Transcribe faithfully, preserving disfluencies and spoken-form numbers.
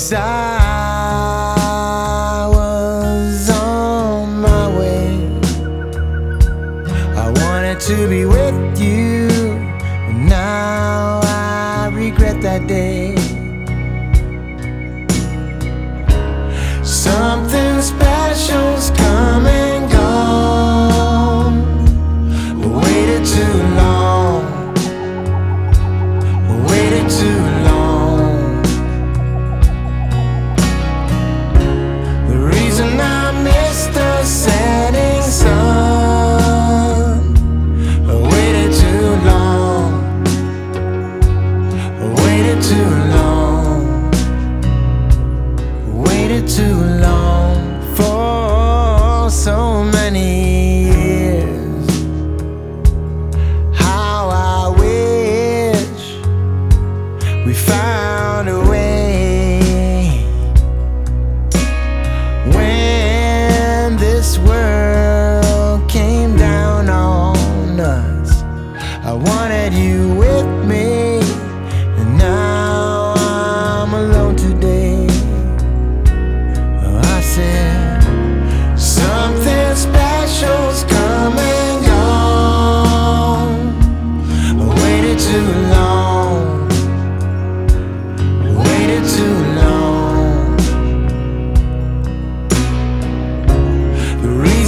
'cause I was on my way. I wanted to be with you, and now I regret that day. Something special's come and gone. We waited too long. We waited too long. The reason I missed the setting sun. I waited too long. I waited too long. Waited too long for so many years. How I wish we found a way. When this world came down on us, I wanted you with me, and now I'm alone today. I said, something special's come and gone. I waited too long. I waited too long. The